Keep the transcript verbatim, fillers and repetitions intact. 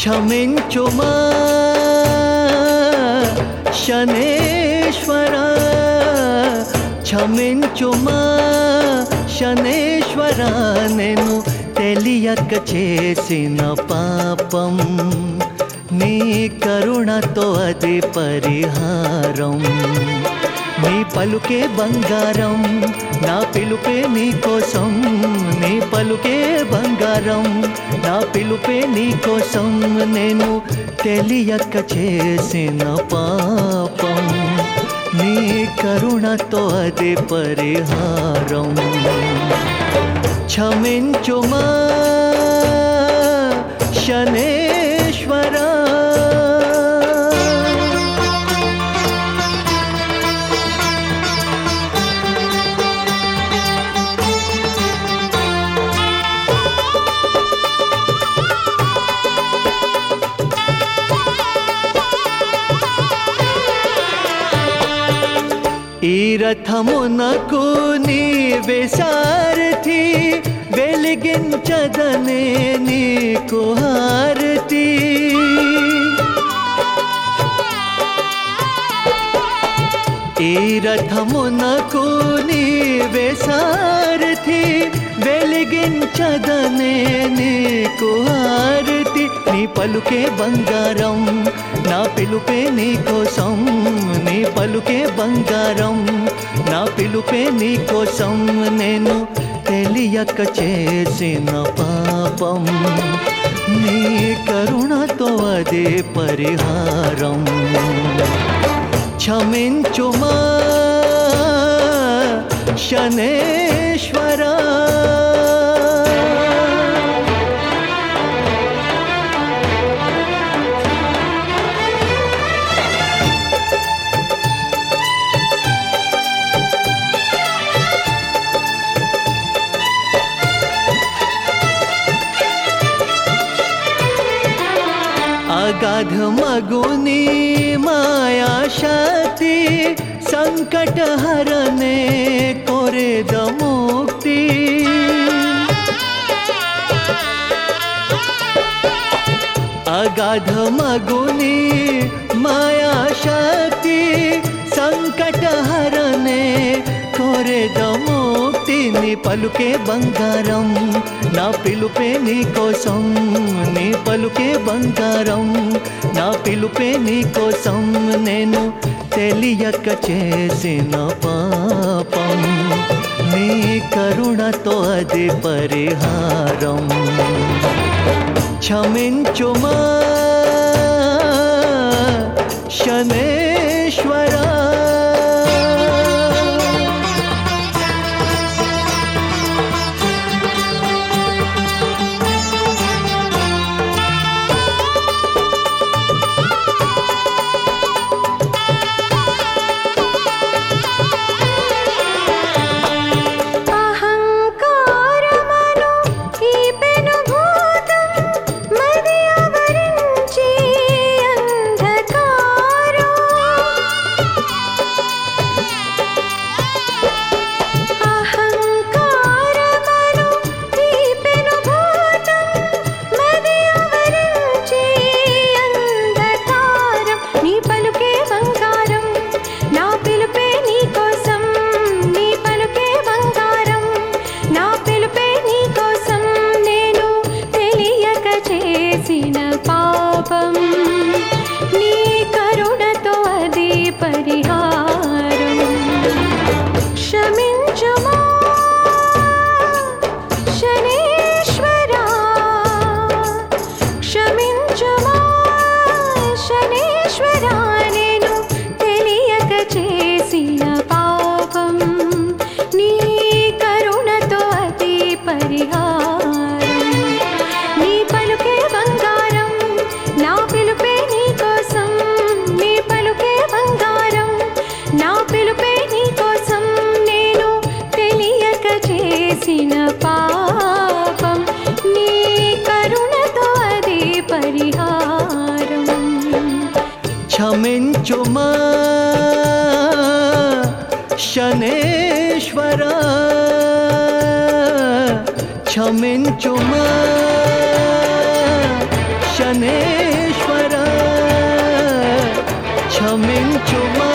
క్షమించుమా శనేశ్వర, క్షమించుమా శనేశ్వర, నేను తెలియక చేసిన పాపం, నీ కరుణతో అది పరిహారం. నీ పలుకే బంగారం, నా పిలుపే నీ కోసం, నీ పలుకే బంగారం, నా పిలుపే నీ కోసం, నేను తెలియక చేసిన పాపం, నీ కరుణతో అది పరిహారం. క్షమించుమా శనేశ్వర. ఈ రథమునకు నీవే సారథి, వెలిగించదనే నీకు హారతి. ఈ రథమునకు నీవే సారథి, వెలిగించదనే నీకు హారతి. నీ పలుకే బంగారం, నా పిలుపే నీ కోసం, నీ పలుకే బంగారం, నా పిలుపే నీ కోసం, నేను తెలియక చేసిన పాపం, నీ కరుణతో అదే పరిహారం. క్షమించుమా శనేశ్వర. अगाध मगुनी माया शक्ति, संकट हरने कोरे द मुक्ति. अगाध मगुनी माया शक्ति, संकट हरने कोरे द मुक्ति. నీ పలుకే బంగారం, నా పిలుపే నీ కోసం, నీ పలుకే బంగారం, నా పిలుపే నీ కోసం, నేను తెలియక చేసిన పాపం, నీ కరుణతో అది పరిహారం. క్షమించుమా శనేశ్వర. क्षमिंचुमा शनेश्वर क्षमिंचुमा శనేశ్వర క్షమించుమా